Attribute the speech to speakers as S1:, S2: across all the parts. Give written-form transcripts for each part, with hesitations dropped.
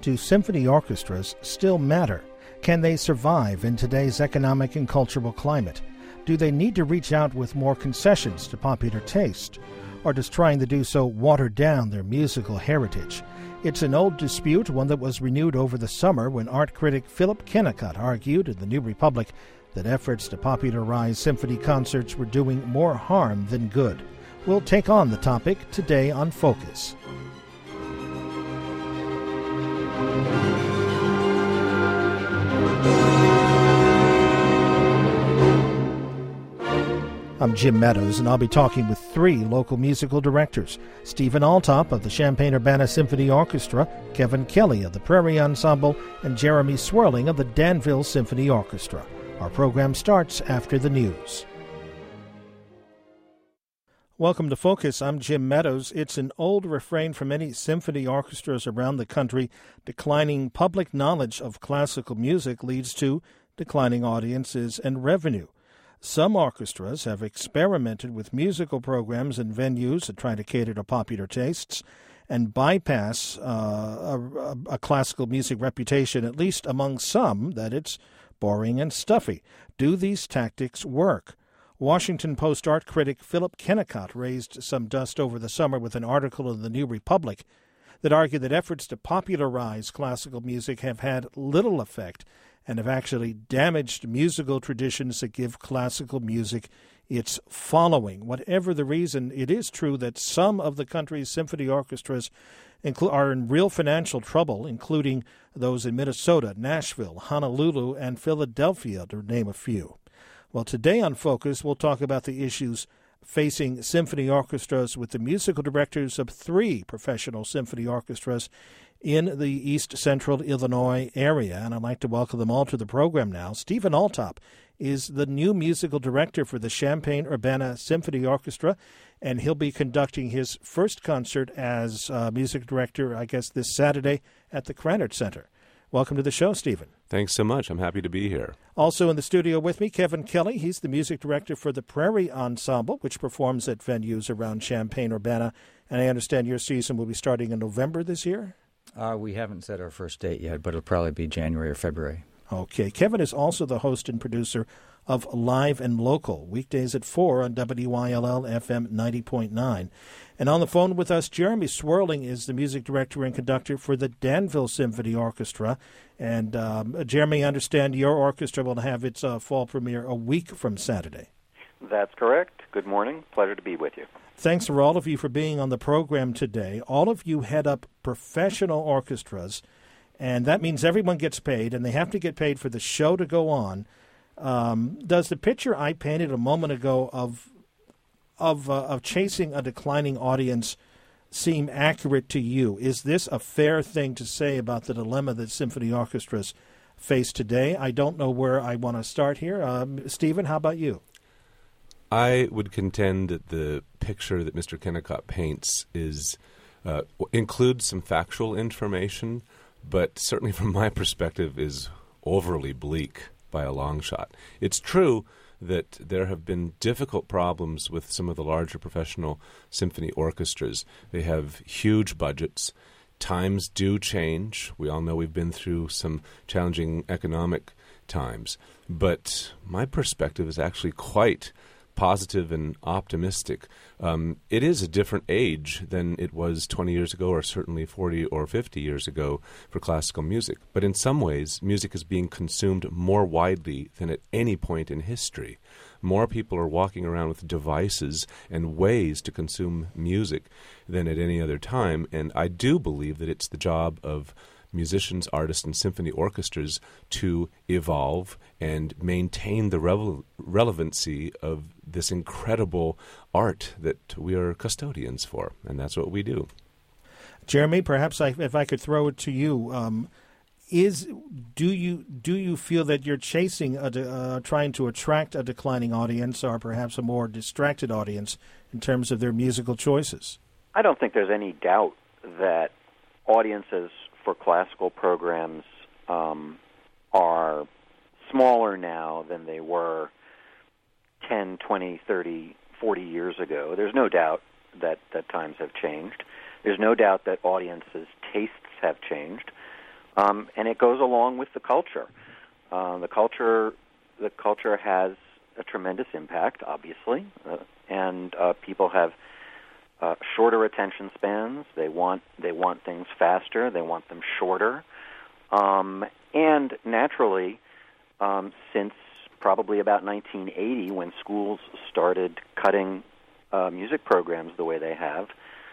S1: do symphony orchestras still matter? Can they survive in today's economic and cultural climate? Do they need to reach out with more concessions to popular taste? Or does trying to do so water down their musical heritage? It's an old dispute, one that was renewed over the summer when art critic Philip Kennicott argued in the New Republic that efforts to popularize symphony concerts were doing more harm than good. We'll take on the topic today on Focus. I'm Jim Meadows, and I'll be talking with three local musical directors: Stephen Altop of the Champaign-Urbana Symphony Orchestra, Kevin Kelly of the Prairie Ensemble, and Jeremy Swirling of the Danville Symphony Orchestra. Our program starts after the news. Welcome to Focus. I'm Jim Meadows. It's an old refrain for many symphony orchestras around the country: declining public knowledge of classical music leads to declining audiences and revenue. Some orchestras have experimented with musical programs and venues that try to cater to popular tastes and bypass a classical music reputation, at least among some, that it's boring and stuffy. Do these tactics work? Washington Post art critic Philip Kennicott raised some dust over the summer with an article in the New Republic that argued that efforts to popularize classical music have had little effect and have actually damaged musical traditions that give classical music its following. Whatever the reason, it is true that some of the country's symphony orchestras are in real financial trouble, including those in Minnesota, Nashville, Honolulu, and Philadelphia, to name a few. Well, today on Focus, we'll talk about the issues facing symphony orchestras with the musical directors of three professional symphony orchestras in the East Central Illinois area, and I'd like to welcome them all to the program now. Stephen Altop is the new musical director for the Champaign-Urbana Symphony Orchestra, and he'll be conducting his first concert as music director, I guess, this Saturday at the Krannert Center. Welcome to the show, Stephen.
S2: Thanks so much. I'm happy to be here.
S1: Also in the studio with me, Kevin Kelly. He's the music director for the Prairie Ensemble, which performs at venues around Champaign-Urbana, and I understand your season will be starting in November this year?
S3: We haven't set our first date yet, but it'll probably be January or February.
S1: Okay. Kevin is also the host and producer of Live and Local, weekdays at 4 on WYLL FM 90.9. And on the phone with us, Jeremy Swirling is the music director and conductor for the Danville Symphony Orchestra. And Jeremy, I understand your orchestra will have its fall premiere a week from Saturday.
S4: That's correct. Good morning. Pleasure to be with you.
S1: Thanks for all of you for being on the program today. All of you head up professional orchestras, and that means everyone gets paid, and they have to get paid for the show to go on. Does the picture I painted a moment ago of chasing a declining audience seem accurate to you? Is this a fair thing to say about the dilemma that symphony orchestras face today? I don't know where I want to start here. Stephen, how about you?
S2: I would contend that the picture that Mr. Kennicott paints includes some factual information, but certainly from my perspective is overly bleak by a long shot. It's true that there have been difficult problems with some of the larger professional symphony orchestras. They have huge budgets. Times do change. We all know we've been through some challenging economic times. But my perspective is actually quite positive and optimistic. It is a different age than it was 20 years ago or certainly 40 or 50 years ago for classical music. But in some ways, music is being consumed more widely than at any point in history. More people are walking around with devices and ways to consume music than at any other time. And I do believe that it's the job of musicians, artists, and symphony orchestras to evolve and maintain the relevancy of this incredible art that we are custodians for, and that's what we do.
S1: Jeremy, perhaps if I could throw it to you, do you feel that you're chasing trying to attract a declining audience, or perhaps a more distracted audience in terms of their musical choices?
S4: I don't think there's any doubt that audiences for classical programs are smaller now than they were 10, 20, 30, 40 years ago. There's no doubt that times have changed. There's no doubt that audiences' tastes have changed. And it goes along with the culture. The culture has a tremendous impact, obviously, and people have shorter attention spans. They want things faster. They want them shorter. And naturally, since probably about 1980, when schools started cutting music programs the way they have,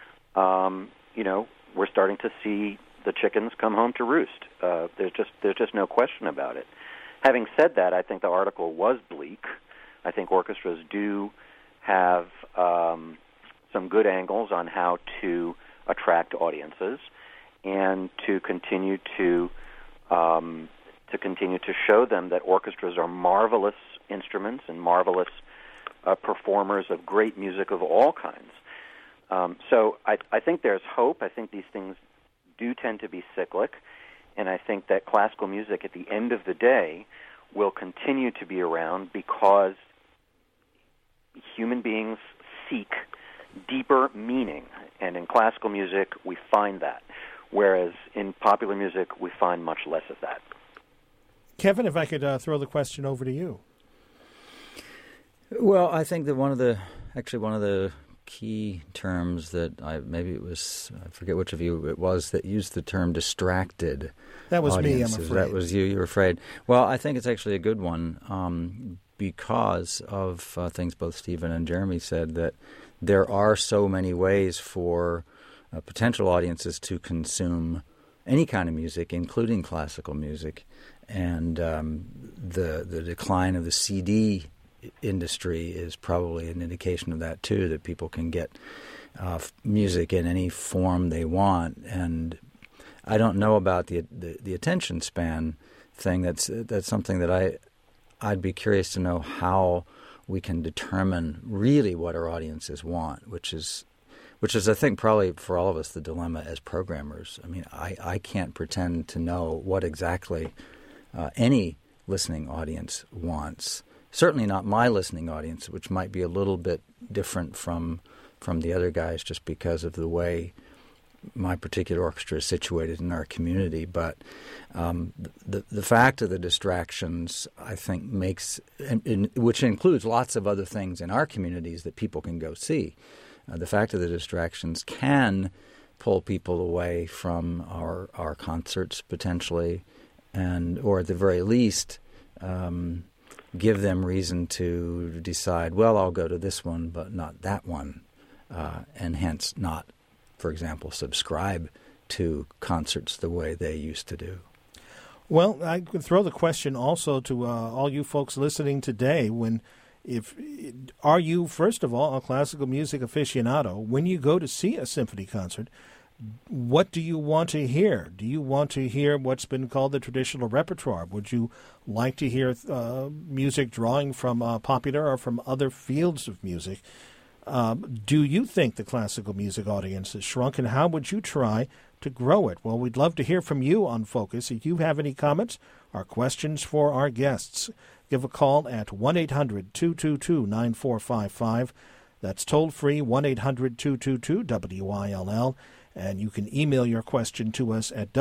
S4: we're starting to see the chickens come home to roost. There's just no question about it. Having said that, I think the article was bleak. I think orchestras do have some good angles on how to attract audiences and to continue to show them that orchestras are marvelous instruments and marvelous performers of great music of all kinds. So I think there's hope. I think these things do tend to be cyclic, and I think that classical music at the end of the day will continue to be around because human beings seek deeper meaning, and in classical music we find that, whereas in popular music we find much less of that.
S1: Kevin, if I could throw the question over to you.
S3: Well, I think that one of the key terms that I forget which of you it was that used the term distracted.
S1: That was
S3: audiences.
S1: Me, I'm afraid.
S3: That was you. You were afraid. Well, I think it's actually a good one because of things both Stephen and Jeremy said, that there are so many ways for potential audiences to consume any kind of music, including classical music, and the decline of the CD industry is probably an indication of that too, that people can get music in any form they want. And I don't know about the attention span thing. That's something that I'd be curious to know how we can determine really what our audiences want, which is I think probably for all of us the dilemma as programmers. I mean, I can't pretend to know what exactly any listening audience wants. Certainly not my listening audience, which might be a little bit different from the other guys just because of the way my particular orchestra is situated in our community. But the fact of the distractions, I think, makes, which includes lots of other things in our communities that people can go see, the fact of the distractions can pull people away from our concerts potentially, or at the very least give them reason to decide, well, I'll go to this one but not that one, and hence not, for example, subscribe to concerts the way they used to do.
S1: Well, I could throw the question also to all you folks listening today. Are you, first of all, a classical music aficionado? When you go to see a symphony concert, what do you want to hear? Do you want to hear what's been called the traditional repertoire? Would you like to hear music drawing from popular or from other fields of music? Do you think the classical music audience has shrunk, and how would you try to grow it? Well, we'd love to hear from you on Focus. If you have any comments or questions for our guests, give a call at 1-800-222-9455. That's toll-free, 1-800-222-WILL. And you can email your question to us at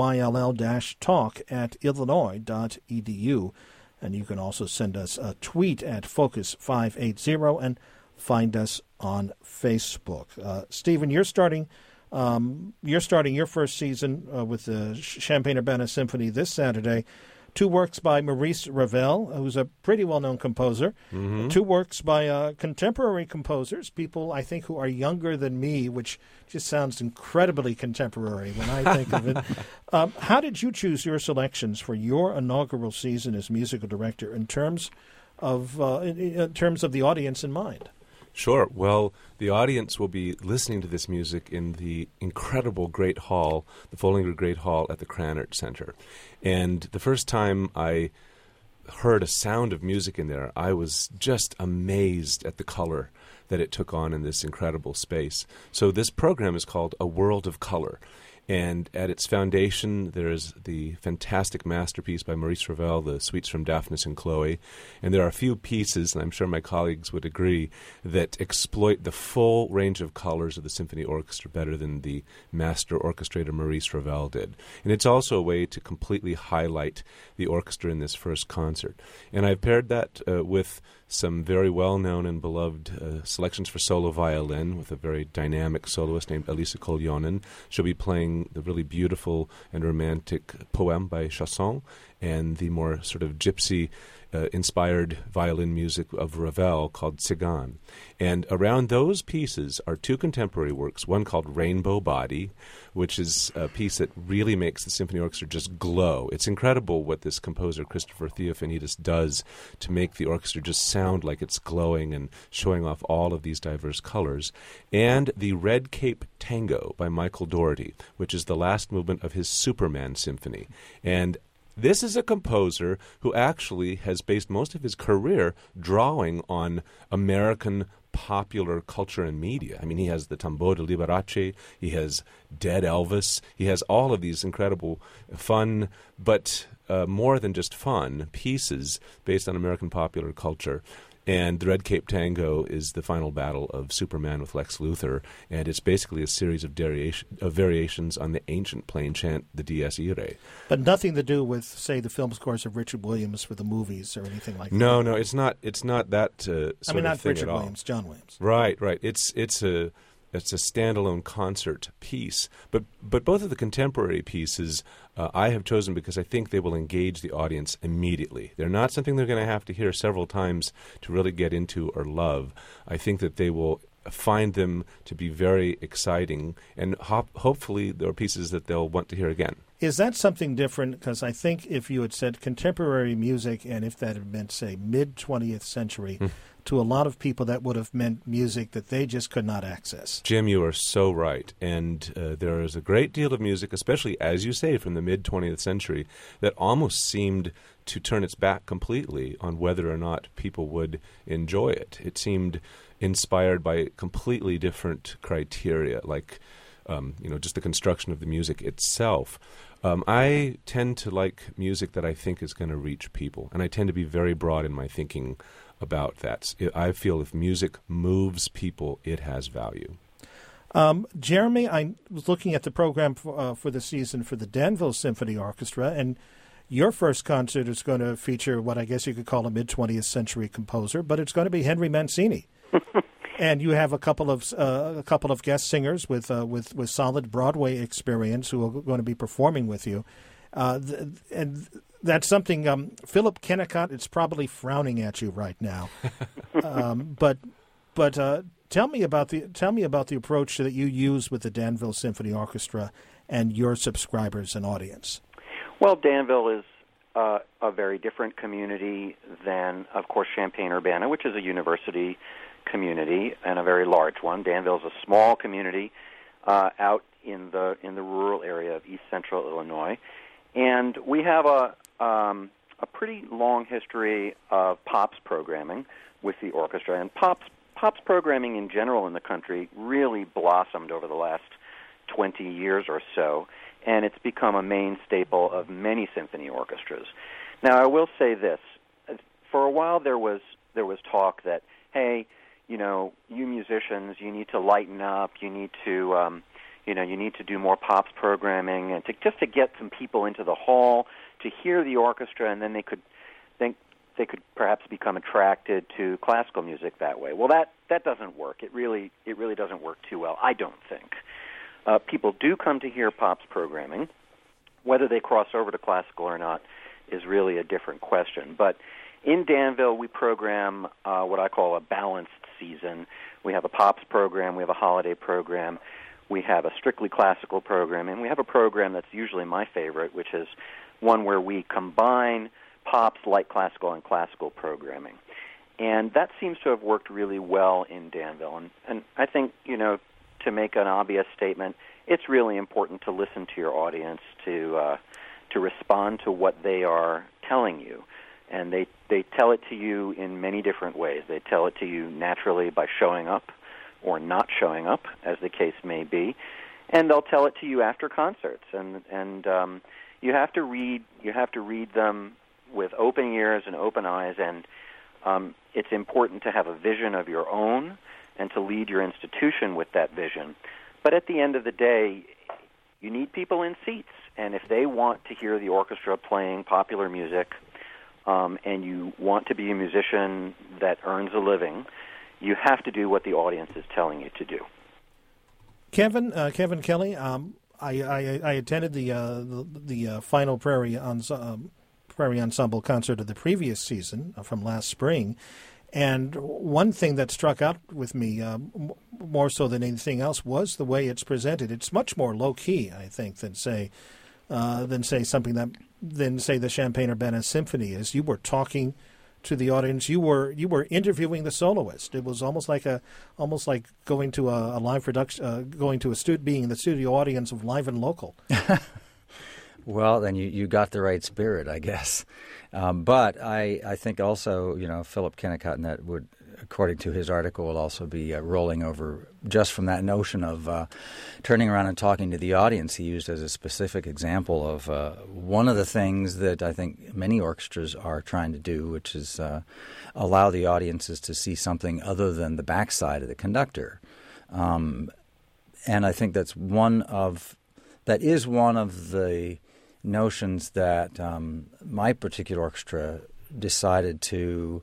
S1: wyll-talk@illinois.edu. And you can also send us a tweet at Focus580 and find us on Facebook. Stephen, you're starting your first season with the Champaign-Urbana Symphony this Saturday. 2 works by Maurice Ravel, who's a pretty well-known composer. Mm-hmm. 2 works by contemporary composers, people I think who are younger than me, which just sounds incredibly contemporary when I think of it. How did you choose your selections for your inaugural season as musical director in terms of the audience in mind?
S2: Sure. Well, the audience will be listening to this music in the incredible Great Hall, the Follinger Great Hall at the Krannert Center. And the first time I heard a sound of music in there, I was just amazed at the color that it took on in this incredible space. So this program is called A World of Color. And at its foundation, there is the fantastic masterpiece by Maurice Ravel, the Suites from Daphnis and Chloe. And there are a few pieces, and I'm sure my colleagues would agree, that exploit the full range of colors of the symphony orchestra better than the master orchestrator Maurice Ravel did. And it's also a way to completely highlight the orchestra in this first concert. And I've paired that with some very well-known and beloved selections for solo violin with a very dynamic soloist named Elisa Koljonen. She'll be playing the really beautiful and romantic poem by Chausson and the more sort of gypsy inspired violin music of Ravel called Tzigane. And around those pieces are two contemporary works, one called Rainbow Body, which is a piece that really makes the symphony orchestra just glow. It's incredible what this composer, Christopher Theophanidis, does to make the orchestra just sound like it's glowing and showing off all of these diverse colors. And the Red Cape Tango by Michael Dougherty, which is the last movement of his Superman symphony. And this is a composer who actually has based most of his career drawing on American popular culture and media. I mean, he has the Tambour de Liberace, he has Dead Elvis, he has all of these incredible fun, but more than just fun, pieces based on American popular culture. And the Red Cape Tango is the final battle of Superman with Lex Luthor, and it's basically a series of variations on the ancient plain chant, the Dies Irae.
S1: But nothing to do with, say, the film scores of Richard Williams for the movies or anything like that.
S2: No, it's not. It's not that sort of thing
S1: not Richard
S2: at all.
S1: Williams, John Williams.
S2: Right. It's a standalone concert piece. But both of the contemporary pieces I have chosen because I think they will engage the audience immediately. They're not something they're going to have to hear several times to really get into or love. I think that they will find them to be very exciting, and hopefully there are pieces that they'll want to hear again.
S1: Is that something different? Because I think if you had said contemporary music, and if that had meant, say, mid-20th century, to a lot of people that would have meant music that they just could not access.
S2: Jim, you are so right. And there is a great deal of music, especially, as you say, from the mid-20th century, that almost seemed to turn its back completely on whether or not people would enjoy it. It seemed inspired by completely different criteria, like just the construction of the music itself. I tend to like music that I think is going to reach people, and I tend to be very broad in my thinking about that. I feel if music moves people, it has value.
S1: Jeremy, I was looking at the program for the season for the Danville Symphony Orchestra, and your first concert is going to feature what I guess you could call a mid-20th century composer, but it's going to be Henry Mancini. And you have a couple of guest singers with solid Broadway experience who are going to be performing with you, and that's something. Philip Kennicott is probably frowning at you right now, but tell me about the approach that you use with the Danville Symphony Orchestra and your subscribers and audience.
S4: Well, Danville is a very different community than, of course, Champaign-Urbana, which is a university community and a very large one. Danville is a small community out in the rural area of East Central Illinois, and we have a pretty long history of pops programming with the orchestra. And pops programming in general in the country really blossomed over the last 20 years or so, and it's become a main staple of many symphony orchestras. Now, I will say this: for a while there was talk that, hey, you musicians, you need to lighten up. You need to, you need to do more pops programming, and just to get some people into the hall to hear the orchestra, and then they could perhaps become attracted to classical music that way. Well, that doesn't work. It really doesn't work too well, I don't think. People do come to hear pops programming. Whether they cross over to classical or not is really a different question. But in Danville, we program what I call a balanced season. We have a pops program, we have a holiday program, we have a strictly classical program, and we have a program that's usually my favorite, which is one where we combine pops, light classical, and classical programming. And that seems to have worked really well in Danville. And I think, to make an obvious statement, it's really important to listen to your audience, to respond to what they are telling you. And they tell it to you in many different ways. They tell it to you naturally by showing up or not showing up, as the case may be. and they'll tell it to you after concerts, and you have to read them with open ears and open eyes, and it's important to have a vision of your own and to lead your institution with that vision. But at the end of the day, you need people in seats, and if they want to hear the orchestra playing popular music, and you want to be a musician that earns a living, you have to do what the audience is telling you to do.
S1: Kevin Kelly, I attended the final Prairie Ensemble concert of the previous season from last spring, and one thing that struck out with me more so than anything else was the way it's presented. It's much more low key, I think, than say the Champaign-Urbana Symphony is. You were talking to the audience. You were interviewing the soloist. It was almost like going to a live production, being in the studio audience of Live and Local.
S3: Well, then you got the right spirit, I guess. But I think also, Philip Kennicott, and that would, according to his article, will also be rolling over just from that notion of turning around and talking to the audience. He used as a specific example of one of the things that I think many orchestras are trying to do, which is allow the audiences to see something other than the backside of the conductor. And I think that is one of the notions that my particular orchestra decided to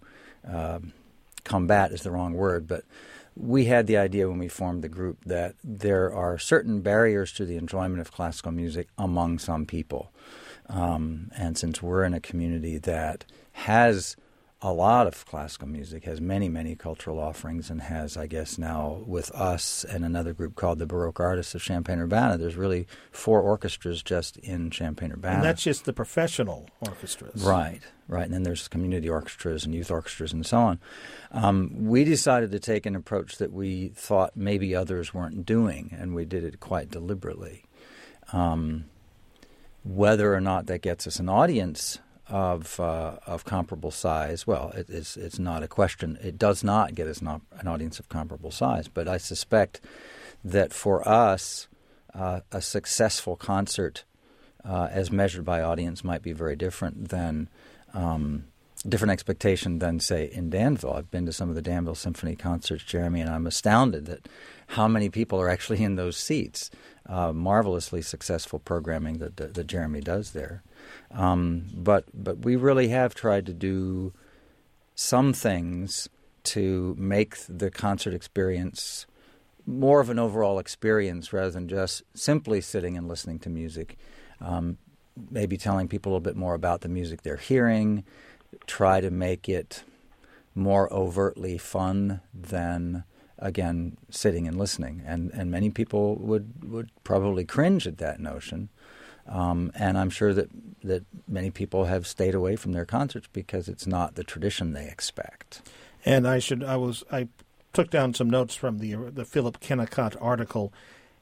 S3: combat is the wrong word, but we had the idea when we formed the group that there are certain barriers to the enjoyment of classical music among some people. And since we're in a community that has a lot of classical music, has many, many cultural offerings, and has, I guess now, with us and another group called the Baroque Artists of Champaign-Urbana, there's really 4 orchestras just in Champaign-Urbana.
S1: And that's just the professional orchestras.
S3: Right. And then there's community orchestras and youth orchestras and so on. We decided to take an approach that we thought maybe others weren't doing, and we did it quite deliberately. Whether or not that gets us an audience of comparable size, well, it's not a question. It does not get us an audience of comparable size, but I suspect that for us, a successful concert as measured by audience might be very different than different expectation than, say, in Danville. I've been to some of the Danville Symphony concerts, Jeremy, and I'm astounded at how many people are actually in those seats. Marvelously successful programming that Jeremy does there. But we really have tried to do some things to make the concert experience more of an overall experience rather than just simply sitting and listening to music. Maybe telling people a little bit more about the music they're hearing, try to make it more overtly fun than, again, sitting and listening. And many people would probably cringe at that notion. And I'm sure that many people have stayed away from their concerts because it's not the tradition they expect.
S1: And I took down some notes from the Philip Kennicott article,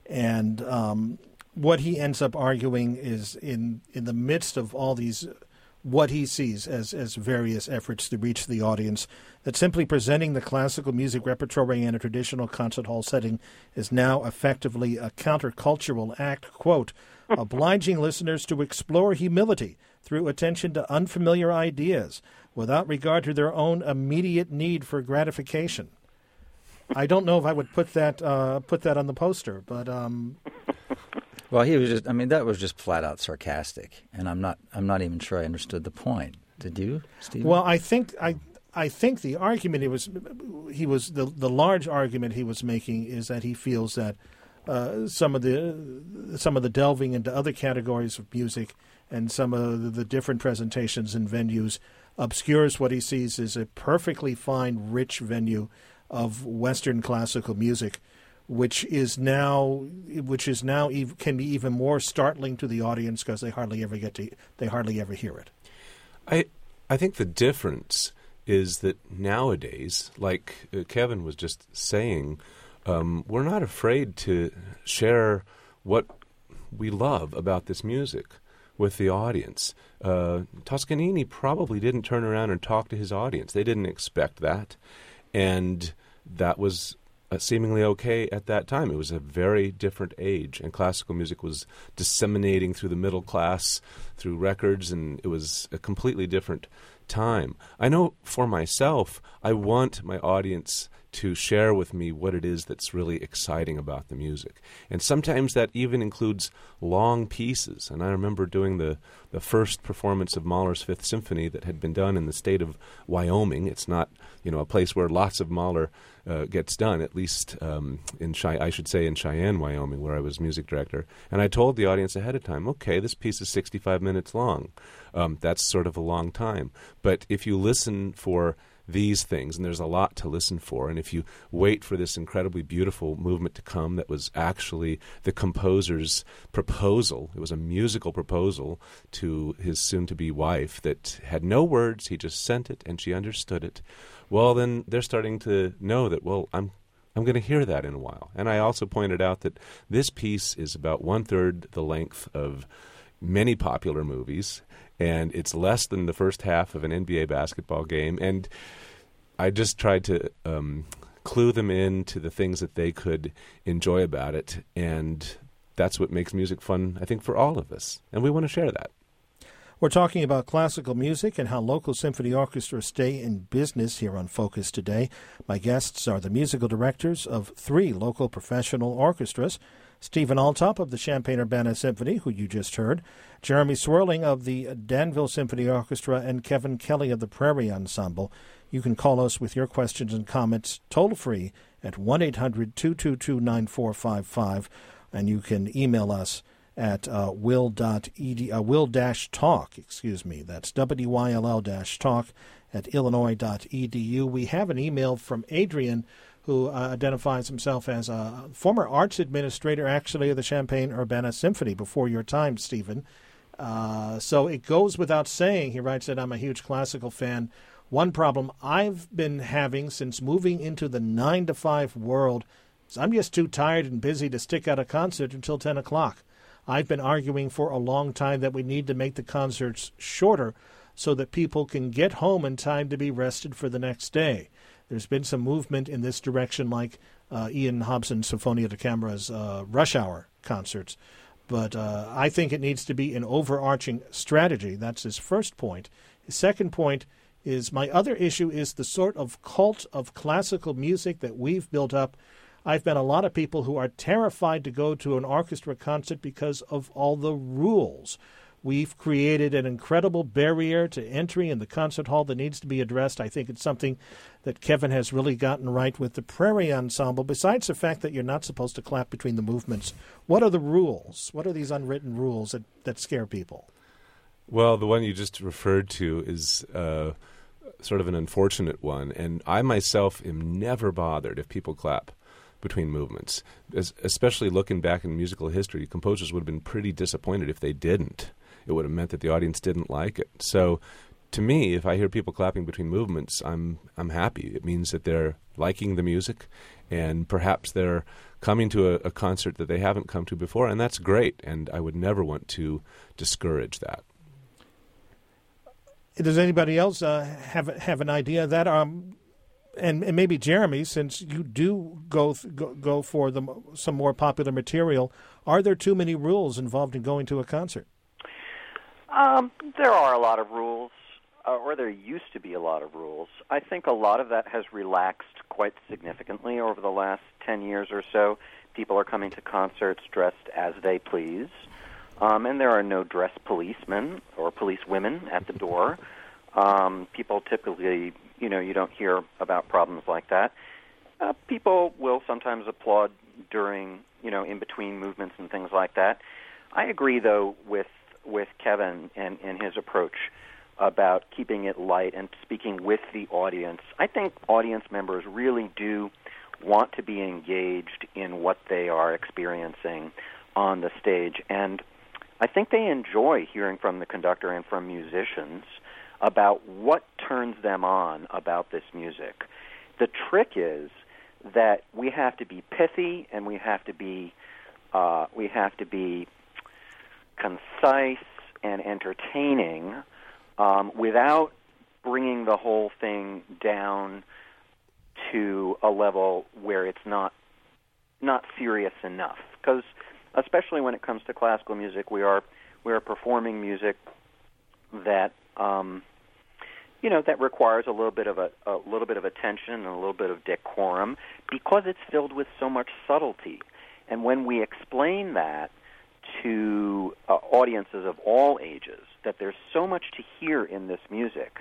S1: and what he ends up arguing is in the midst of all these, what he sees as various efforts to reach the audience, that simply presenting the classical music repertoire in a traditional concert hall setting is now effectively a countercultural act, quote, obliging listeners to explore humility through attention to unfamiliar ideas without regard to their own immediate need for gratification. I don't know if I would put that on the poster, but
S3: well, he was just, that was just flat out sarcastic, and I'm not even sure I understood the point. Did you, Stephen?
S1: Well, I think the argument the large argument he was making is that he feels that some of the delving into other categories of music and some of the different presentations and venues obscures what he sees as a perfectly fine, rich venue of Western classical music, which now can be even more startling to the audience because they hardly ever hear it.
S2: I think the difference is that nowadays, like Kevin was just saying, we're not afraid to share what we love about this music with the audience. Toscanini probably didn't turn around and talk to his audience. They didn't expect that. And that was seemingly okay at that time. It was a very different age, and classical music was disseminating through the middle class, through records, and it was a completely different time. I know for myself, I want my audience to share with me what it is that's really exciting about the music. And sometimes that even includes long pieces. And I remember doing the first performance of Mahler's Fifth Symphony that had been done in the state of Wyoming. It's not, a place where lots of Mahler gets done, at least in Cheyenne, Wyoming, where I was music director. And I told the audience ahead of time, okay, this piece is 65 minutes long. That's sort of a long time. But if you listen for these things, and there's a lot to listen for, and if you wait for this incredibly beautiful movement to come that was actually the composer's proposal, it was a musical proposal to his soon-to-be wife that had no words, he just sent it and she understood it, well, then they're starting to know that, well, I'm going to hear that in a while. And I also pointed out that this piece is about 1/3 the length of many popular movies, and it's less than the first half of an NBA basketball game. And I just tried to clue them in to the things that they could enjoy about it. And that's what makes music fun, I think, for all of us. And we want to share that.
S1: We're talking about classical music and how local symphony orchestras stay in business here on Focus today. My guests are the musical directors of 3 local professional orchestras: Stephen Altop of the Champaign-Urbana Symphony, who you just heard, Jeremy Swerling of the Danville Symphony Orchestra, and Kevin Kelly of the Prairie Ensemble. You can call us with your questions and comments toll-free at 1-800-222-9455, and you can email us at will-talk, that's WYLL-talk at illinois.edu. We have an email from Adrian, who identifies himself as a former arts administrator, actually, of the Champaign-Urbana Symphony before your time, Stephen. So it goes without saying, he writes that I'm a huge classical fan. One problem I've been having since moving into the 9-to-5 world is I'm just too tired and busy to stick out a concert until 10 o'clock. I've been arguing for a long time that we need to make the concerts shorter so that people can get home in time to be rested for the next day. There's been some movement in this direction, like Ian Hobson's Sinfonia da Camera's Rush Hour concerts. But I think it needs to be an overarching strategy. That's his first point. His second point is my other issue is the sort of cult of classical music that we've built up. I've met a lot of people who are terrified to go to an orchestra concert because of all the rules. We've created an incredible barrier to entry in the concert hall that needs to be addressed. I think it's something that Kevin has really gotten right with the Prairie Ensemble, besides the fact that you're not supposed to clap between the movements. What are the rules? What are these unwritten rules that scare people?
S2: Well, the one you just referred to is sort of an unfortunate one, and I myself am never bothered if people clap between movements. Especially looking back in musical history, composers would have been pretty disappointed if they didn't. It would have meant that the audience didn't like it. So to me, if I hear people clapping between movements, I'm happy. It means that they're liking the music, and perhaps they're coming to a concert that they haven't come to before, and that's great, and I would never want to discourage that.
S1: Does anybody else have an idea of that? And maybe Jeremy, since you do go for some more popular material, are there too many rules involved in going to a concert?
S4: There are a lot of rules, or there used to be a lot of rules. I think a lot of that has relaxed quite significantly over the last 10 years or so. People are coming to concerts dressed as they please, and there are no dress policemen or policewomen at the door. People typically, you don't hear about problems like that. People will sometimes applaud during, in between movements and things like that. I agree, though, with Kevin and his approach about keeping it light and speaking with the audience. I think audience members really do want to be engaged in what they are experiencing on the stage, and I think they enjoy hearing from the conductor and from musicians about what turns them on about this music. The trick is that we have to be pithy and we have to be concise and entertaining without bringing the whole thing down to a level where it's not serious enough. Because especially when it comes to classical music, we are performing music that that requires a little bit of attention and a little bit of decorum, because it's filled with so much subtlety. And when we explain that to audiences of all ages, that there's so much to hear in this music,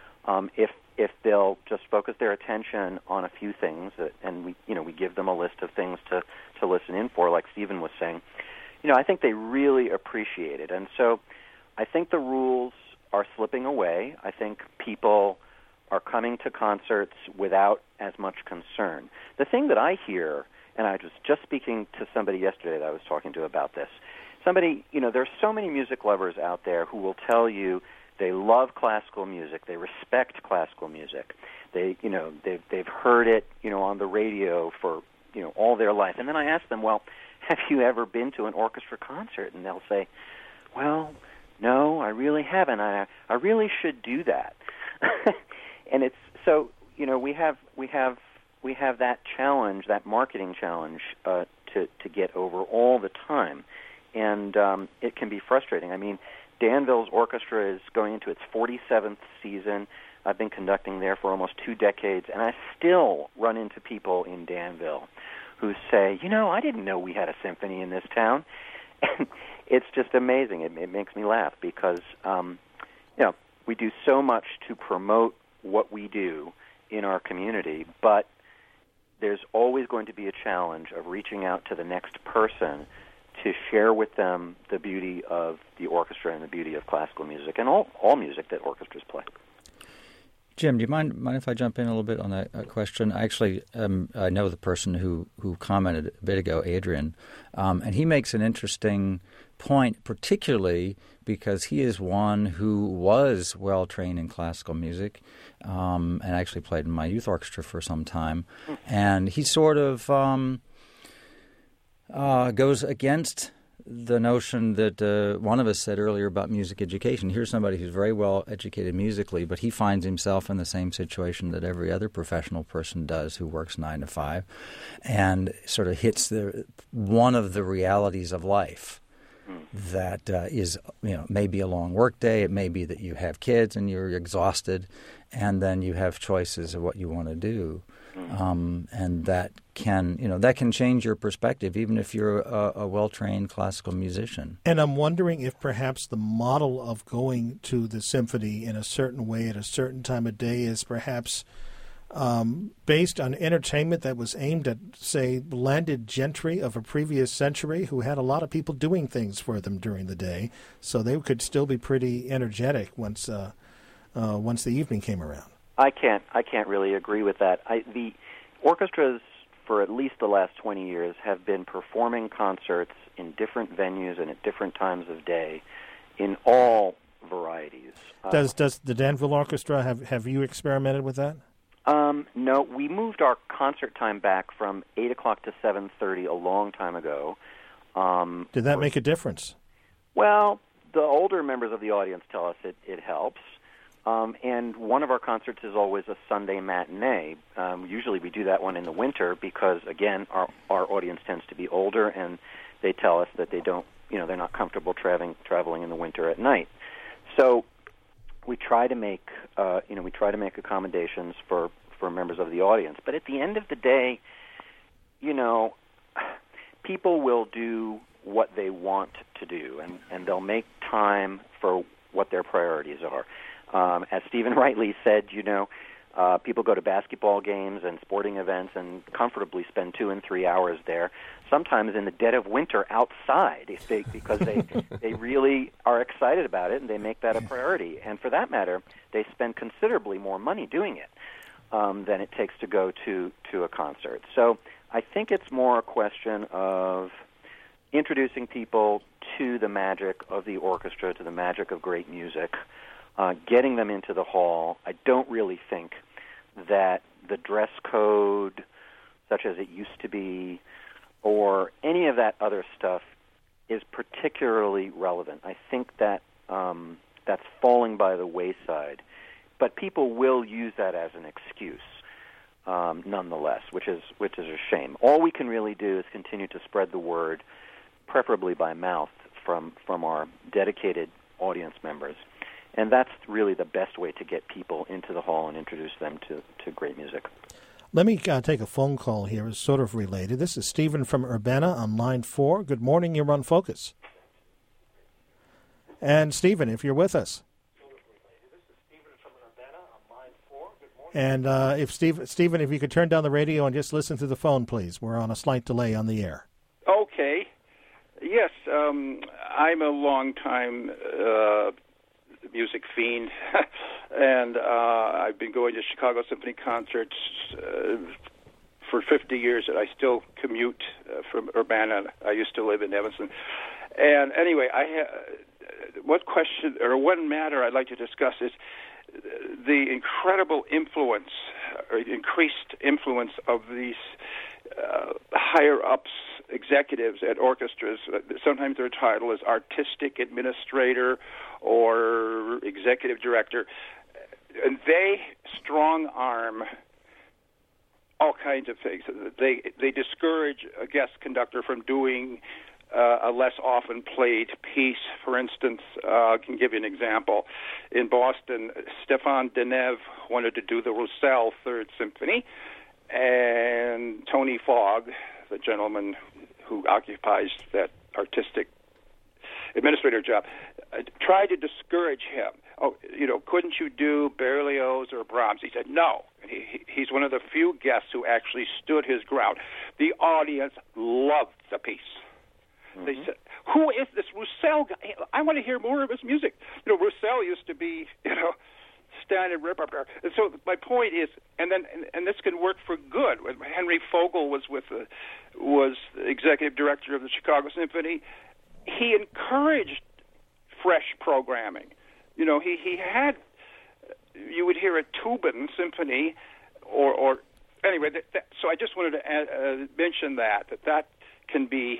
S4: if they'll just focus their attention on a few things, and we give them a list of things to listen in for, like Stephen was saying, I think they really appreciate it. And so I think the rules are slipping away. I think people are coming to concerts without as much concern. The thing that I hear, and I was just speaking to somebody yesterday that I was talking to about this, there's so many music lovers out there who will tell you they love classical music, they respect classical music, they've heard it, on the radio for, all their life. And then I ask them, well, have you ever been to an orchestra concert? And they'll say, well, no, I really haven't. I really should do that. And it's so, we have that challenge, that marketing challenge, to get over all the time, and it can be frustrating. I mean, Danville's orchestra is going into its 47th season. I've been conducting there for almost 2 decades, and I still run into people in Danville who say, I didn't know we had a symphony in this town. And it's just amazing. It makes me laugh because, we do so much to promote what we do in our community, but there's always going to be a challenge of reaching out to the next person to share with them the beauty of the orchestra and the beauty of classical music and all music that orchestras play.
S3: Jim, do you mind if I jump in a little bit on that question? Actually, I know the person who commented a bit ago, Adrian, and he makes an interesting point, particularly because he is one who was well-trained in classical music and actually played in my youth orchestra for some time. And he sort of goes against the notion that one of us said earlier about music education. Here's somebody who's very well educated musically, but he finds himself in the same situation that every other professional person does who works 9 to 5 and sort of hits one of the realities of life. That is, maybe a long work day. It may be that you have kids and you're exhausted, and then you have choices of what you want to do, and that can change your perspective, even if you're a well-trained classical musician.
S1: And I'm wondering if perhaps the model of going to the symphony in a certain way at a certain time of day is perhaps based on entertainment that was aimed at, say, landed gentry of a previous century who had a lot of people doing things for them during the day, so they could still be pretty energetic once the evening came around.
S4: I can't really agree with that. The orchestras, for at least the last 20 years, have been performing concerts in different venues and at different times of day in all varieties.
S1: Does the Danville Orchestra, have you experimented with that?
S4: No, we moved our concert time back from 8 o'clock to 7:30 a long time ago.
S1: Did that make a difference?
S4: Well, the older members of the audience tell us it helps. And one of our concerts is always a Sunday matinee. Usually we do that one in the winter because, again, our audience tends to be older, and they tell us that they're not comfortable traveling in the winter at night. So we try to make accommodations for members of the audience. But at the end of the day, people will do what they want to do, and they'll make time for what their priorities are. As Stephen rightly said, people go to basketball games and sporting events and comfortably spend 2 and 3 hours there, sometimes in the dead of winter outside, because they really are excited about it and they make that a priority. And for that matter, they spend considerably more money doing it than it takes to go to a concert. So I think it's more a question of introducing people to the magic of the orchestra, to the magic of great music, getting them into the hall. I don't really think that the dress code, such as it used to be, or any of that other stuff is particularly relevant. I think that that's falling by the wayside. But people will use that as an excuse. nonetheless, which is a shame. All we can really do is continue to spread the word, preferably by mouth, from our dedicated audience members. And that's really the best way to get people into the hall and introduce them to great music.
S1: Let me take a phone call here. It's sort of related. This is Stephen from Urbana on line 4. Good morning. You're on Focus. And Stephen, if you're with us. And if Stephen, if you could turn down the radio and just listen to the phone, please. We're on a slight delay on the air.
S5: Okay. Yes, I'm a long-time music fiend, and I've been going to Chicago Symphony concerts for 50 years, and I still commute from Urbana. I used to live in Evanston. And anyway, one matter I'd like to discuss is the incredible influence, or increased influence of these higher-ups executives at orchestras. Sometimes their title is artistic administrator or executive director, and they strong-arm all kinds of things. They discourage a guest conductor from doing a less often played piece. For instance, I can give you an example. In Boston, Stéphane Deneuve wanted to do the Roussel Third Symphony, and Tony Fogg, the gentleman who occupies that artistic administrator job, tried to discourage him. Couldn't you do Berlioz or Brahms? He said no. He's one of the few guests who actually stood his ground. The audience loved the piece. They said, "Who is this Roussel guy? I want to hear more of his music." Roussel used to be, standard repertoire. And so my point is, and this can work for good. When Henry Fogel was executive director of the Chicago Symphony, he encouraged fresh programming. He had, you would hear a Tubin symphony, or anyway. So I just wanted to mention that can be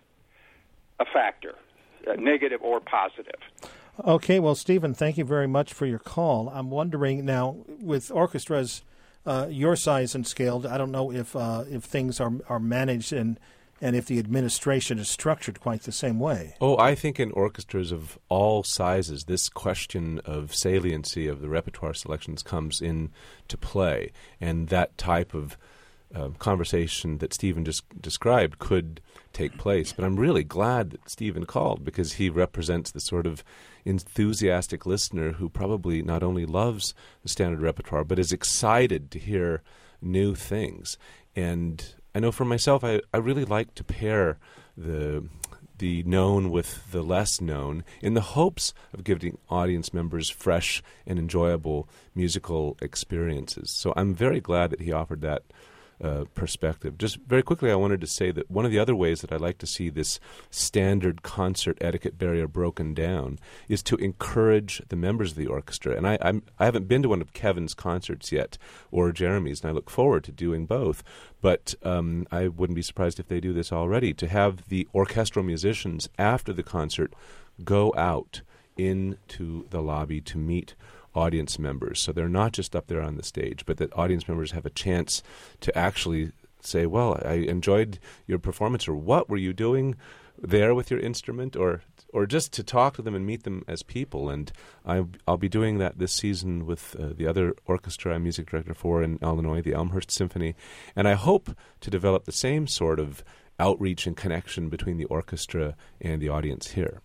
S5: a factor, negative or positive.
S1: Okay, well, Stephen, thank you very much for your call. I'm wondering now, with orchestras your size and scale, I don't know if things are managed and if the administration is structured quite the same way.
S2: Oh, I think in orchestras of all sizes, this question of saliency of the repertoire selections comes into play, and that type of conversation that Stephen just described could take place. But I'm really glad that Stephen called, because he represents the sort of enthusiastic listener who probably not only loves the standard repertoire but is excited to hear new things. And I know for myself, I really like to pair the known with the less known in the hopes of giving audience members fresh and enjoyable musical experiences. So I'm very glad that he offered that perspective. Just very quickly, I wanted to say that one of the other ways that I like to see this standard concert etiquette barrier broken down is to encourage the members of the orchestra. And I haven't been to one of Kevin's concerts yet, or Jeremy's, and I look forward to doing both. But I wouldn't be surprised if they do this already, to have the orchestral musicians after the concert go out into the lobby to meet audience members. So they're not just up there on the stage, but that audience members have a chance to actually say, well, I enjoyed your performance, or what were you doing there with your instrument, or just to talk to them and meet them as people. And I'll be doing that this season with the other orchestra I'm music director for in Illinois, the Elmhurst Symphony. And I hope to develop the same sort of outreach and connection between the orchestra and the audience here.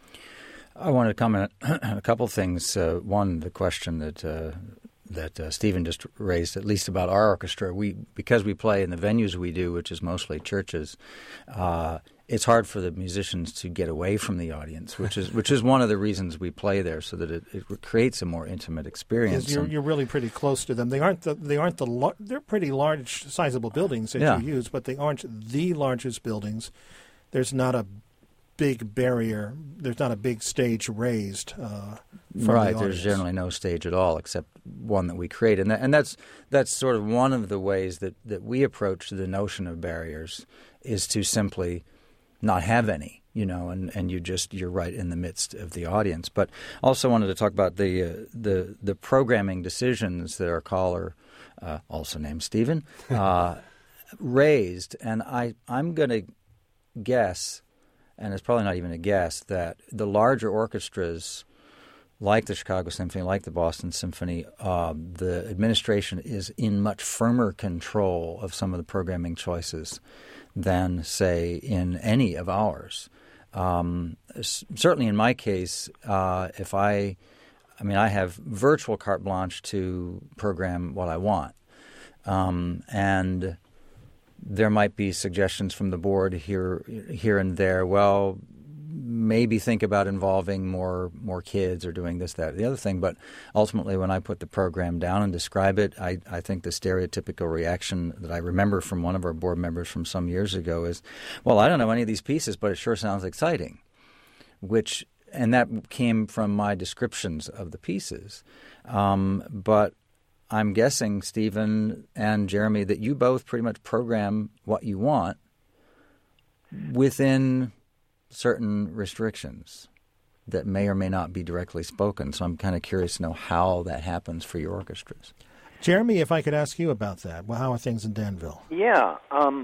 S3: I wanted to comment on a couple things. One, the question that Stephen just raised, at least about our orchestra. Because we play in the venues we do, which is mostly churches, it's hard for the musicians to get away from the audience, which is one of the reasons we play there, so that it creates a more intimate experience.
S1: You're really pretty close to them. They're pretty large, sizable buildings that you use, but they aren't the largest buildings. There's not a big barrier. There's not a big stage raised from the audience.
S3: There's generally no stage at all, except one that we create, and that's sort of one of the ways that we approach the notion of barriers, is to simply not have any, and you're right in the midst of the audience. But also wanted to talk about the programming decisions that our caller also named Stephen, raised. And I'm going to guess, and it's probably not even a guess, that the larger orchestras like the Chicago Symphony, like the Boston Symphony, the administration is in much firmer control of some of the programming choices than, say, in any of ours. Certainly in my case, I have virtual carte blanche to program what I want. And there might be suggestions from the board here and there. Well, maybe think about involving more kids or doing this, that, the other thing. But ultimately, when I put the program down and describe it, I think the stereotypical reaction that I remember from one of our board members from some years ago is, well, I don't know any of these pieces, but it sure sounds exciting, and that came from my descriptions of the pieces. But I'm guessing, Stephen and Jeremy, that you both pretty much program what you want within certain restrictions that may or may not be directly spoken. So I'm kind of curious to know how that happens for your orchestras.
S1: Jeremy, if I could ask you about that. Well, how are things in Danville?
S4: Yeah.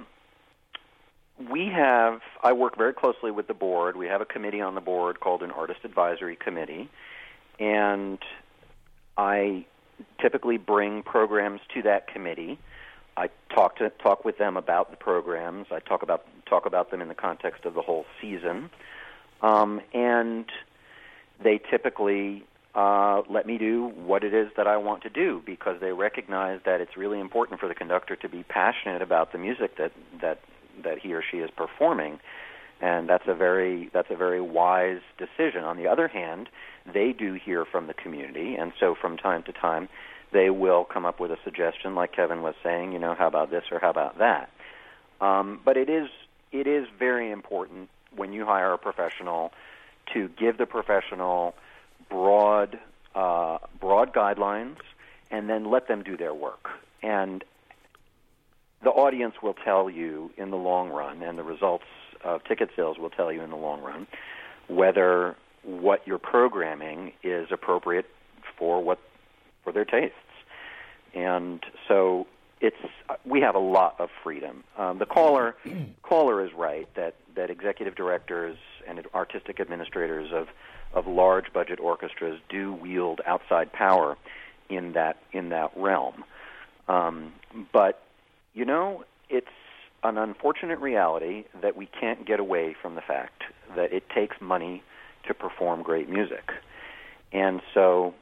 S4: I work very closely with the board. We have a committee on the board called an Artist Advisory Committee, and I typically bring programs to that committee. I talk with them about the programs. I talk about them in the context of the whole season, and they typically let me do what it is that I want to do, because they recognize that it's really important for the conductor to be passionate about the music that he or she is performing, and that's a very wise decision. On the other hand, they do hear from the community, and so from time to time they will come up with a suggestion, like Kevin was saying, how about this or how about that. But it is very important when you hire a professional to give the professional broad guidelines and then let them do their work. And the audience will tell you in the long run, and the results of ticket sales will tell you in the long run, whether what you're programming is appropriate for their tastes. And so we have a lot of freedom. The caller is right that executive directors and artistic administrators of large budget orchestras do wield outside power in that realm. But it's an unfortunate reality that we can't get away from the fact that it takes money to perform great music. And so,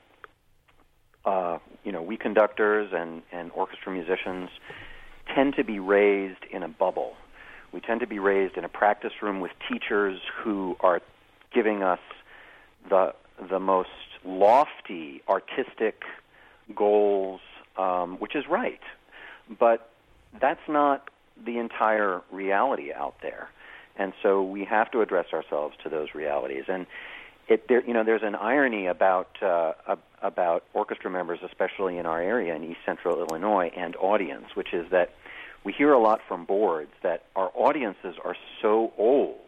S4: we conductors and orchestra musicians tend to be raised in a bubble. We tend to be raised in a practice room with teachers who are giving us the most lofty artistic goals, which is right. But that's not the entire reality out there. And so we have to address ourselves to those realities. And there's an irony about orchestra members, especially in our area in East Central Illinois, and audience, which is that we hear a lot from boards that our audiences are so old,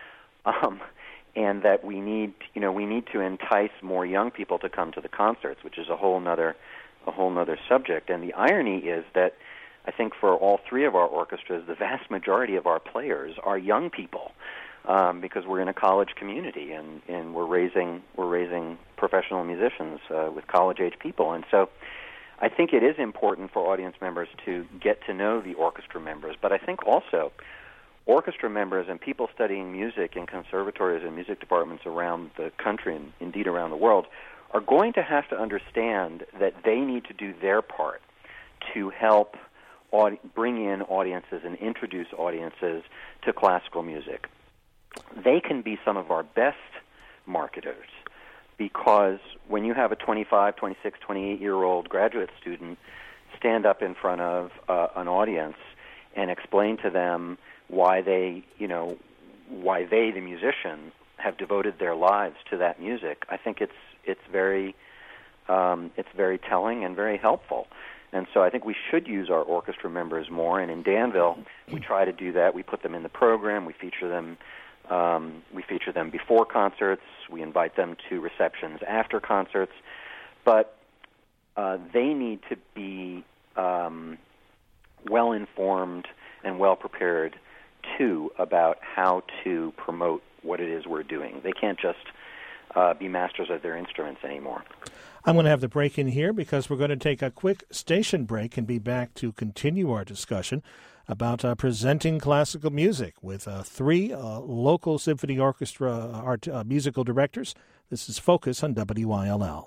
S4: and that we need to entice more young people to come to the concerts, which is a whole nother subject. And the irony is that I think for all three of our orchestras, the vast majority of our players are young people, because we're in a college community and we're raising professional musicians with college-age people. And so I think it is important for audience members to get to know the orchestra members, but I think also orchestra members and people studying music in conservatories and music departments around the country and indeed around the world are going to have to understand that they need to do their part to help bring in audiences and introduce audiences to classical music. They can be some of our best marketers, because when you have a 25, 26, 28-year-old graduate student stand up in front of an audience and explain to them why they, the musician, have devoted their lives to that music, I think it's very telling and very helpful. And so I think we should use our orchestra members more. And in Danville, we try to do that. We put them in the program. We feature them. We feature them before concerts. We invite them to receptions after concerts. But they need to be well-informed and well-prepared, too, about how to promote what it is we're doing. They can't just be masters of their instruments anymore.
S1: I'm going to have the break in here because we're going to take a quick station break and be back to continue our discussion about presenting classical music with three local symphony orchestra musical directors. This is Focus on WYLL.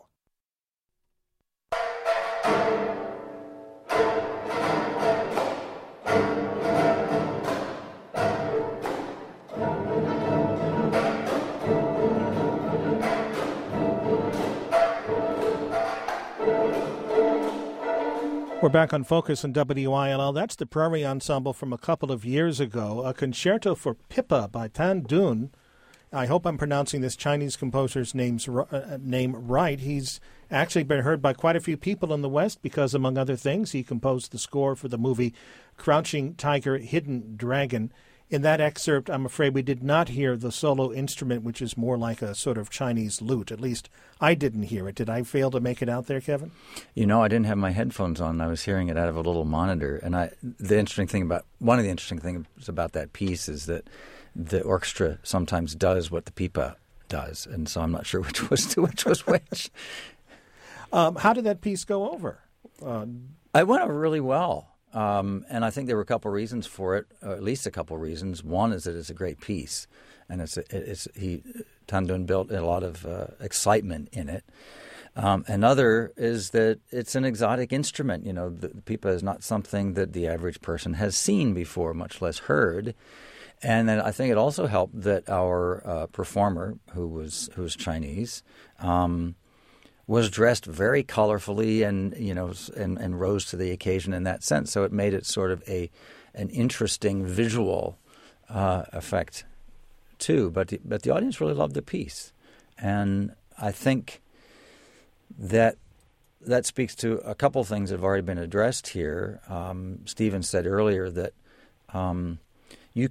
S1: We're back on Focus on WYLL. That's the Prairie Ensemble from a couple of years ago. A concerto for Pippa by Tan Dun. I hope I'm pronouncing this Chinese composer's name right. He's actually been heard by quite a few people in the West because, among other things, he composed the score for the movie Crouching Tiger, Hidden Dragon. In that excerpt, I'm afraid we did not hear the solo instrument, which is more like a sort of Chinese lute. At least I didn't hear it. Did I fail to make it out there, Kevin?
S3: You know, I didn't have my headphones on. I was hearing it out of a little monitor. And one of the interesting things about that piece is that the orchestra sometimes does what the pipa does. And so I'm not sure which was which.
S1: How did that piece go over?
S3: It went over really well. And I think there were a couple of reasons for it, or at least a couple of reasons. One is that it's a great piece, and Tan Dun built a lot of excitement in it. Another is that it's an exotic instrument. You know, the pipa is not something that the average person has seen before, much less heard. And then I think it also helped that our performer, who was Chinese, was dressed very colorfully and rose to the occasion in that sense. So it made it sort of an interesting visual effect too. But the audience really loved the piece, and I think that speaks to a couple things that have already been addressed here. Stephen said earlier that when you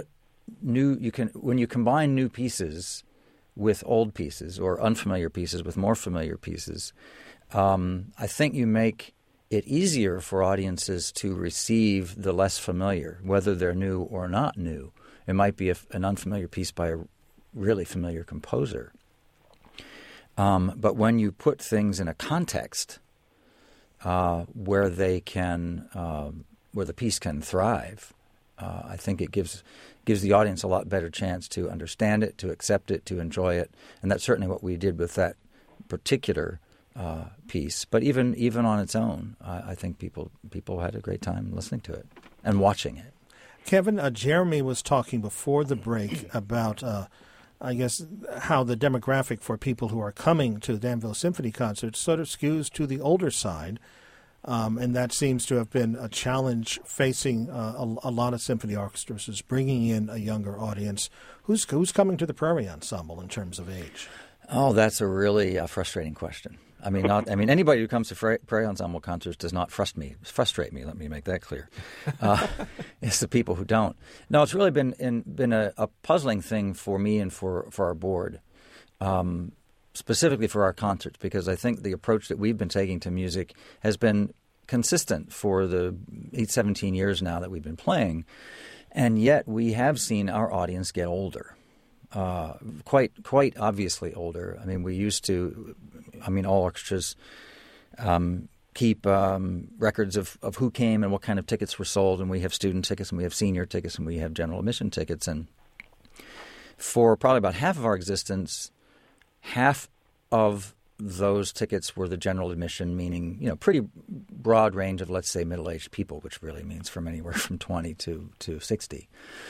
S3: combine new pieces with old pieces or unfamiliar pieces with more familiar pieces, I think you make it easier for audiences to receive the less familiar, whether they're new or not new. It might be an unfamiliar piece by a really familiar composer. But when you put things in a context where the piece can thrive, I think it gives the audience a lot better chance to understand it, to accept it, to enjoy it, and that's certainly what we did with that particular piece. But even on its own, I think people had a great time listening to it and watching it.
S1: Kevin, Jeremy was talking before the break about, I guess, how the demographic for people who are coming to Danville Symphony concerts sort of skews to the older side. And that seems to have been a challenge facing a lot of symphony orchestras, is bringing in a younger audience. Who's coming to the Prairie Ensemble in terms of age?
S3: Oh, that's a really frustrating question. I mean, anybody who comes to Prairie Ensemble concerts does not frustrate me. Let me make that clear. It's the people who don't. No, it's really been a puzzling thing for me and for our board. Specifically for our concerts, because I think the approach that we've been taking to music has been consistent for the 17 years now that we've been playing, and yet we have seen our audience get older, quite obviously older. I mean, all orchestras keep records of who came and what kind of tickets were sold, and we have student tickets and we have senior tickets and we have general admission tickets, and for probably about half of our existence, half of those tickets were the general admission, meaning, pretty broad range of, let's say, middle-aged people, which really means from anywhere from 20 to 60.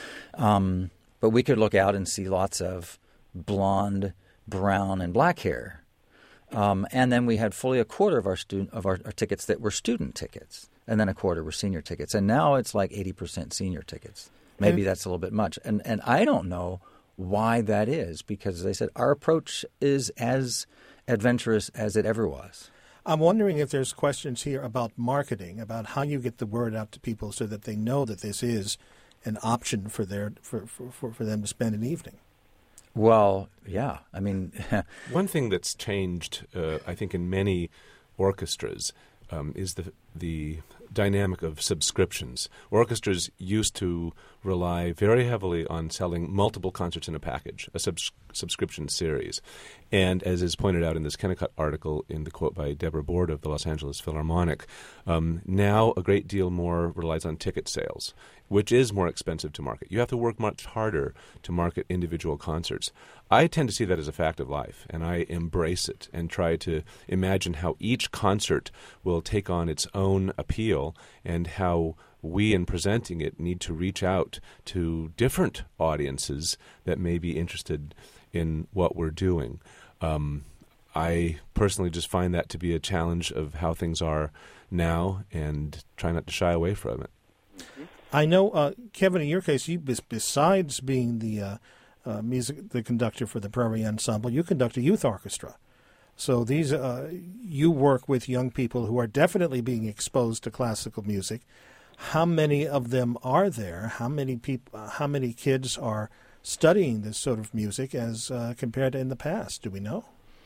S3: But we could look out and see lots of blonde, brown, and black hair. And then we had fully a quarter of our tickets that were student tickets, and then a quarter were senior tickets. And now it's like 80% senior tickets. Maybe that's a little bit much. And I don't know why that is, because, as I said, our approach is as adventurous as it ever was.
S1: I'm wondering if there's questions here about marketing, about how you get the word out to people so that they know that this is an option for them to spend an evening.
S3: Well, yeah. I mean,
S2: one thing that's changed, I think, in many orchestras is the dynamic of subscriptions. Orchestras used to rely very heavily on selling multiple concerts in a package, a subscription series. And as is pointed out in this Kennicott article in the quote by Deborah Board of the Los Angeles Philharmonic, now a great deal more relies on ticket sales, which is more expensive to market. You have to work much harder to market individual concerts. I tend to see that as a fact of life, and I embrace it and try to imagine how each concert will take on its own appeal and how we, in presenting it, need to reach out to different audiences that may be interested in what we're doing. I personally just find that to be a challenge of how things are now and try not to shy away from it.
S1: Mm-hmm. I know, Kevin, in your case, you besides being the conductor for the Prairie Ensemble, you conduct a youth orchestra. So these you work with young people who are definitely being exposed to classical music. How many of them are there? How many kids are studying this sort of music as compared to in the past? Do we know?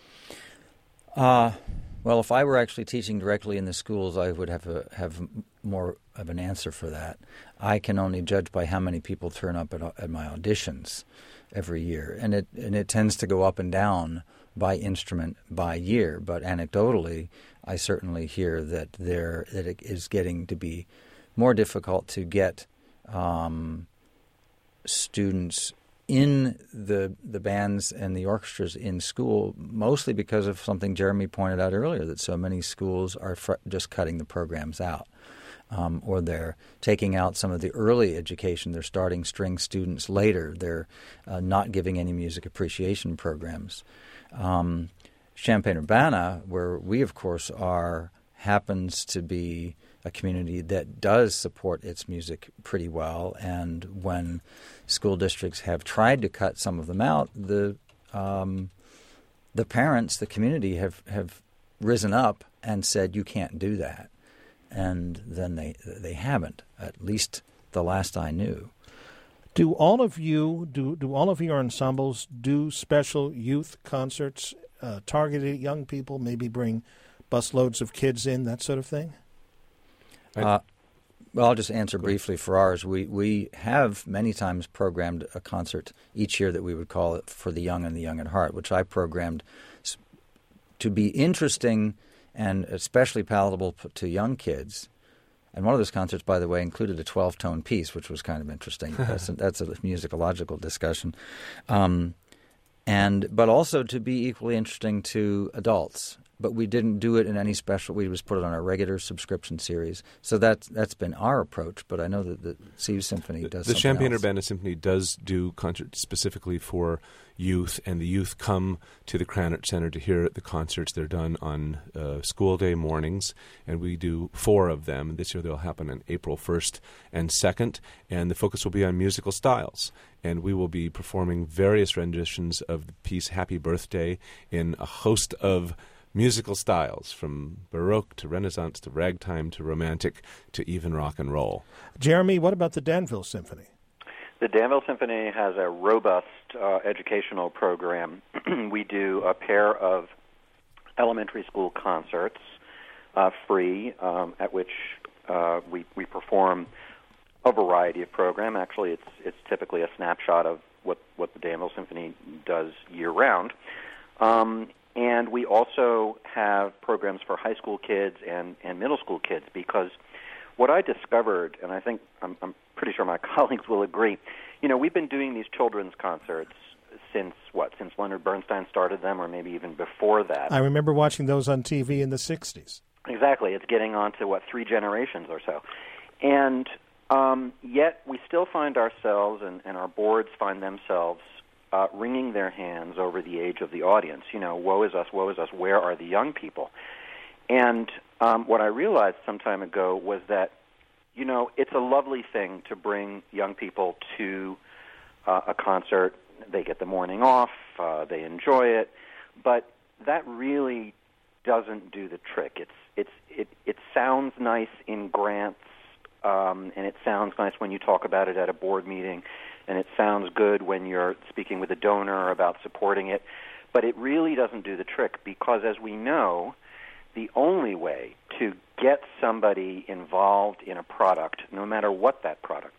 S3: Well, if I were actually teaching directly in the schools, I would have more of an answer for that. I can only judge by how many people turn up at my auditions every year, and it tends to go up and down by instrument by year. But anecdotally, I certainly hear that it is getting to be more difficult to get students in the bands and the orchestras in school, mostly because of something Jeremy pointed out earlier, that so many schools are just cutting the programs out, or they're taking out some of the early education. They're starting string students later. They're not giving any music appreciation programs. Champaign-Urbana, where we, of course, are, happens to be a community that does support its music pretty well, and when school districts have tried to cut some of them out, the parents, the community have risen up and said, you can't do that. And then they haven't, at least the last I knew.
S1: Do all of you, do all of your ensembles do special youth concerts targeted at young people, maybe bring busloads of kids in, that sort of thing?
S3: Well, I'll just answer briefly for ours. We have many times programmed a concert each year that we would call it For the Young and the Young at Heart, which I programmed to be interesting and especially palatable to young kids. And one of those concerts, by the way, included a 12-tone piece, which was kind of interesting. That's a musicological discussion. But also to be equally interesting to adults. But we didn't do it in any special. We just put it on our regular subscription series. So that's been our approach. But I know that the CU Symphony does.
S2: The Champaign-Urbana Symphony does do concerts specifically for youth, and the youth come to the Krannert Center to hear the concerts. They're done on school day mornings, and we do 4 of them. This year they'll happen on April 1st and 2nd, and the focus will be on musical styles. And we will be performing various renditions of the piece Happy Birthday in a host of musical styles, from Baroque to Renaissance to ragtime to romantic to even rock and roll.
S1: Jeremy, what about the Danville Symphony?
S4: The Danville Symphony has a robust educational program. We do a pair of elementary school concerts, free, at which we perform a variety of program. Actually, it's typically a snapshot of what the Danville Symphony does year-round. And we also have programs for high school kids and middle school kids, because what I discovered, and I think I'm pretty sure my colleagues will agree, we've been doing these children's concerts since Leonard Bernstein started them, or maybe even before that.
S1: I remember watching those on TV in the 60s.
S4: Exactly. It's getting on to, 3 generations or so. And yet we still find ourselves, and our boards find themselves, wringing their hands over the age of the audience. Woe is us, where are the young people? And what I realized some time ago was that, it's a lovely thing to bring young people to a concert. They get the morning off, they enjoy it, but that really doesn't do the trick. It sounds nice in grants, and it sounds nice when you talk about it at a board meeting, and it sounds good when you're speaking with a donor about supporting it, but it really doesn't do the trick, because as we know, the only way to get somebody involved in a product, no matter what that product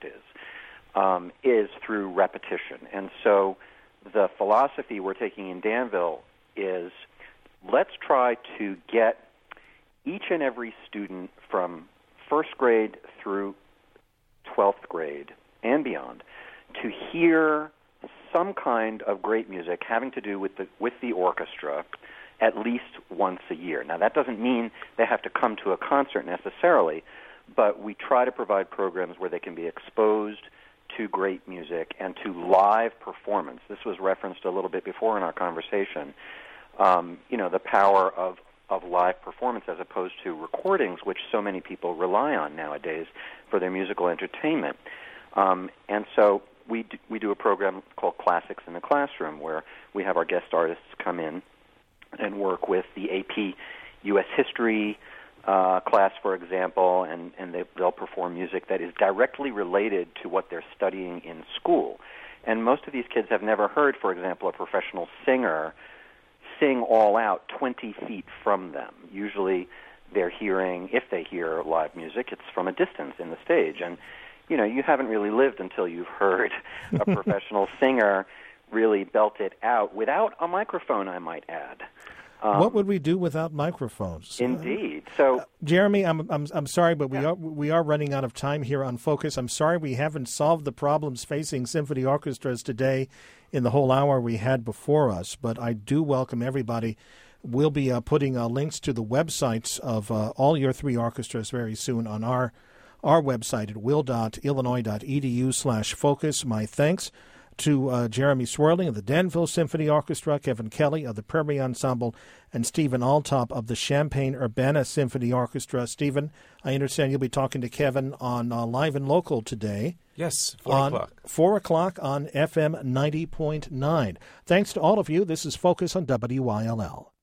S4: is through repetition. And so the philosophy we're taking in Danville is, let's try to get each and every student from first grade through 12th grade and beyond to hear some kind of great music having to do with the orchestra at least once a year. Now, that doesn't mean they have to come to a concert necessarily, but we try to provide programs where they can be exposed to great music and to live performance. This was referenced a little bit before in our conversation. The power of live performance as opposed to recordings, which so many people rely on nowadays for their musical entertainment. And so we do a program called Classics in the Classroom, where we have our guest artists come in and work with the AP U.S. History class, for example, and they'll perform music that is directly related to what they're studying in school. And most of these kids have never heard, for example, a professional singer sing all out 20 feet from them. Usually they're hearing, if they hear live music, it's from a distance in the stage. And, you haven't really lived until you've heard a professional singer really belt it out without a microphone, I might add.
S1: What would we do without microphones?
S4: Indeed. So,
S1: Jeremy, I'm sorry, but we are running out of time here on Focus. I'm sorry we haven't solved the problems facing symphony orchestras today in the whole hour we had before us. But I do welcome everybody. We'll be putting links to the websites of all your three orchestras very soon on our website at will.illinois.edu/focus. My thanks to Jeremy Swerling of the Danville Symphony Orchestra, Kevin Kelly of the Prairie Ensemble, and Stephen Altop of the Champaign-Urbana Symphony Orchestra. Stephen, I understand you'll be talking to Kevin on Live and Local today.
S2: Yes, 4 o'clock.
S1: 4 o'clock on FM 90.9. Thanks to all of you. This is Focus on WILL.